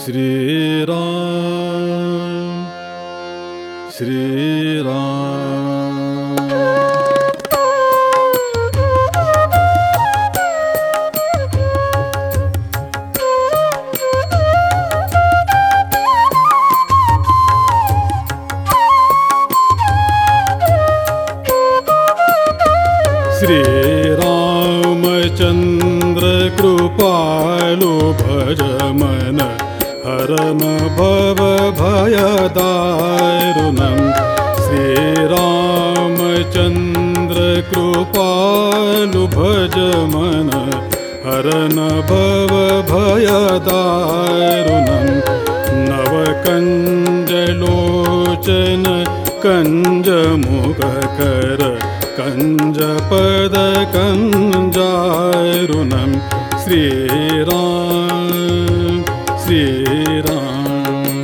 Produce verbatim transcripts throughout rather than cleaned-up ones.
Shri Ram, Shri Ram. Shri Ramachandra Kripalu Bhajamana Harana Bhava Bhayadarunam. Shri Ramachandra Kripalu Bhajamana Harana Bhava Bhayadarunam. Navakanjalochana Kanjamukakara Kanjapada Kanjarunam. Shri Ram, Shri Ram.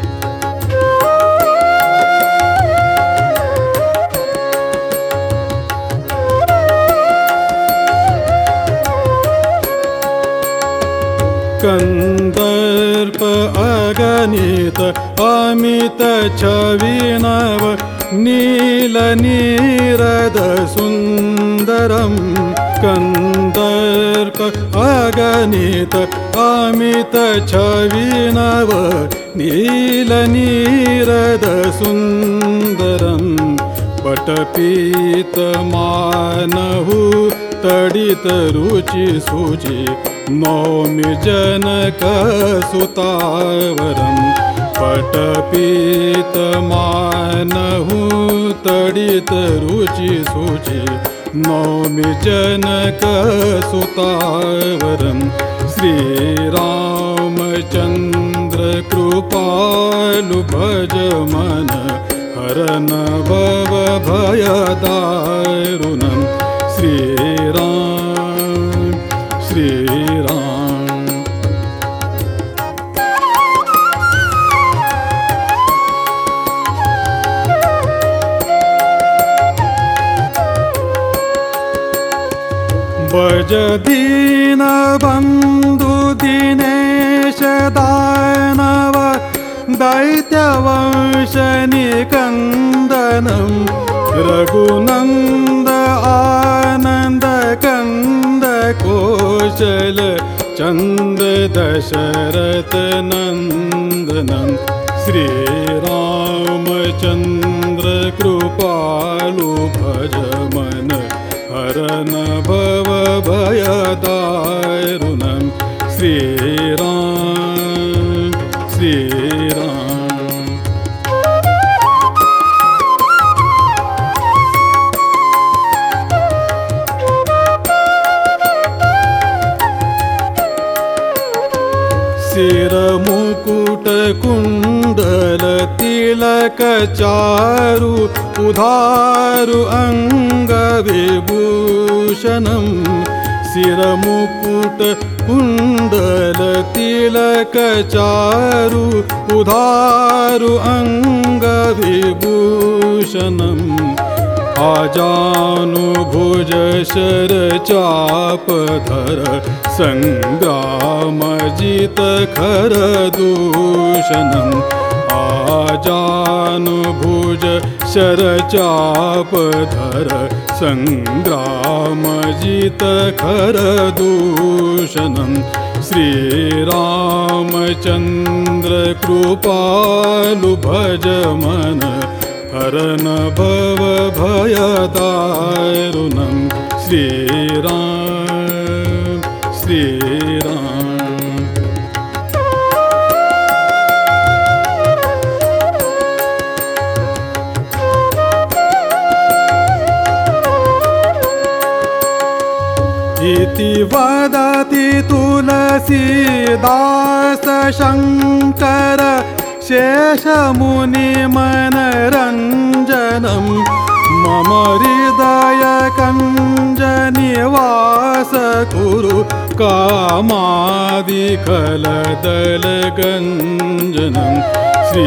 Kandarpa Aganita Amita Chavinava Nila Nirada Sundaram. Kandarpa Aganita Amita Chavinava Nila Nirada Sundaram. Patapita Manahu Tadita Ruchi Suchi Naumi Janaka Sutavaram. Patapita Manahu Tadita Ruchi Suchi Naumi Janaka Sutavaram. Shri Ramachandra Kripalu Bhajamana Harana Bhava Bhayadarunam. Shri Ram, Shri Ram. Bhajadina Bandhu Dinesha Danava Daityavanshani Kandanam. Raghunanda Ananda Kanda Koshala Chanda Dasharatha Nandanam. Shri Ramachandra Kripalu Bhajamana Harana Bhava Bhayadarunam. Shri Ram, Shri Ram. Sira Mukuta Kundala Tilaka Charu Udharu Anga Vibhushanam. Sira Mukuta Kundala Tilaka Charu Udharu Anga Vibhushanam. Ajanu Bhuja Shara Chapadhara Sangrama Jita Khara Dushanam. Ajanu Bhuja Shara Chapadhara Sangrama Jita Khara Dushanam. Shri Ramachandra Kripalu Bhajamana Harana Bhava Bhayadarunam. Shri Ram, Shri Ram. Iti vadati Tulasidasa Shankara Shesha Muni Manaranjanam. Mama Hridaya Kanjanivasa Kuru Kamadi Kaladala Ganjanam. Shri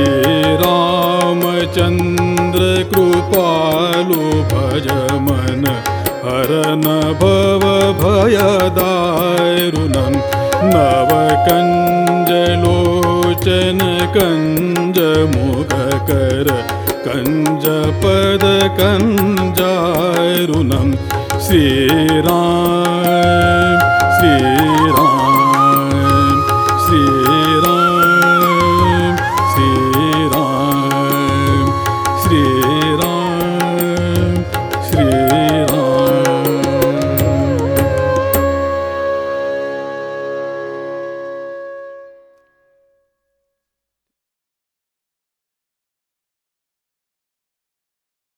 Ramachandra Kripalu Bhajamana Harana Bhava Bhayadarunam. Navakanjalo Kanchan Kunj मुखकर कंजपद कंजारुणं Shriram